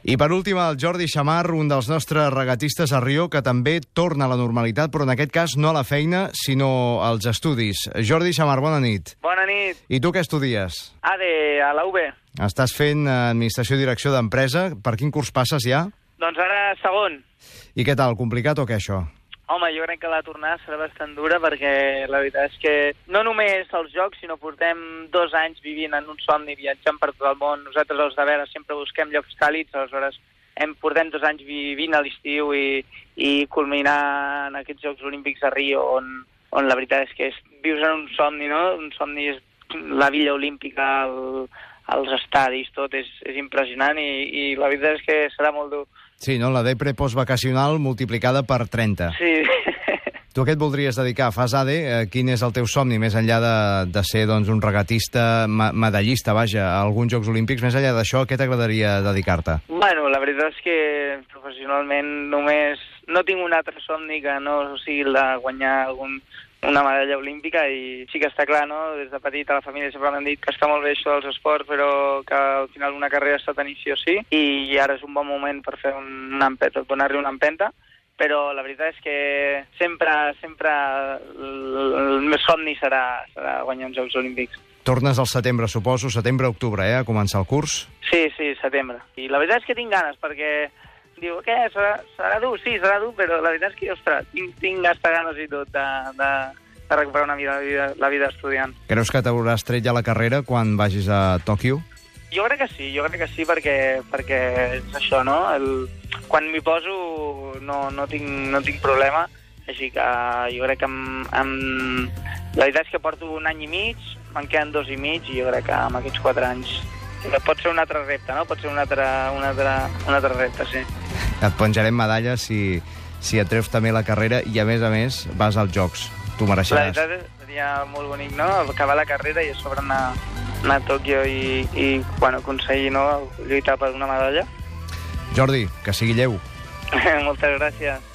I per últim, el Jordi Xammar, un dels nostres regatistes a Rio, que també torna a la normalitat, però en aquest cas no a la feina, sinó als estudis. Jordi Xammar, bona nit. Bona nit. I tu què estudies? ADE, a la UB. Estàs fent Administració i Direcció d'Empresa. Per quin curs passes ja? Doncs ara segon. I què tal, complicat o què, això? Home, jo crec que la tornada serà bastant dura perquè la veritat és que no només els jocs, sinó portem 2 anys vivint en un somni, viatjant per tot el món. Nosaltres, els de Vera, sempre busquem llocs càlids, aleshores portem 2 anys vivint a l'estiu i culminar en aquests Jocs Olímpics a Rio, on la veritat és que vius en un somni, no? Un somni és la Villa Olímpica, els estadis, tot és impressionant i la veritat és que serà molt dur. Sí, no? La depre postvacacional multiplicada per 30. Sí. Tu a què et voldries dedicar? Fas ADE? Quin és el teu somni, més enllà de ser doncs, un regatista, medallista, vaja, a alguns Jocs Olímpics? Més enllà d'això, a què t'agradaria dedicar-te? Bueno, la veritat és que professionalment només no tinc un altre somni que no sigui el de guanyar una medalla olímpica, i sí que està clar, no? Des de petit a la família sempre m'han dit que està molt bé això dels esports, però que al final una carrera s'ha de tenir sí o sí, i ara és un bon moment per fer una empenta, donar-li una empenta, però la veritat és que sempre el meu somni serà guanyar uns Jocs Olímpics. Tornes al setembre, suposo, setembre-octubre, a començar el curs? Sí, setembre. I la veritat és que tinc ganes, perquè diu, què, serà dur? Sí, serà dur, però la veritat és que, ostres, tinc ganes i tot de recuperar la vida estudiant. Creus que t'hauràs tret ja la carrera quan vagis a Tòquio? Jo crec que sí, perquè és això, no? Quan m'hi poso no tinc problema, així que jo crec que la veritat és que porto 1 any i mig, me'n queden 2 i mig, i jo crec que amb aquests 4 anys pot ser un altre repte, no? Pot ser un altre repte, sí. Et penjarem medalles si et treus també la carrera i, a més, vas als Jocs. Tu mereixeràs. La veritat seria molt bonic, no?, acabar la carrera i a sobre anar a Tòquio i aconseguir, no?, lluitar per una medalla. Jordi, que sigui lleu. Moltes gràcies.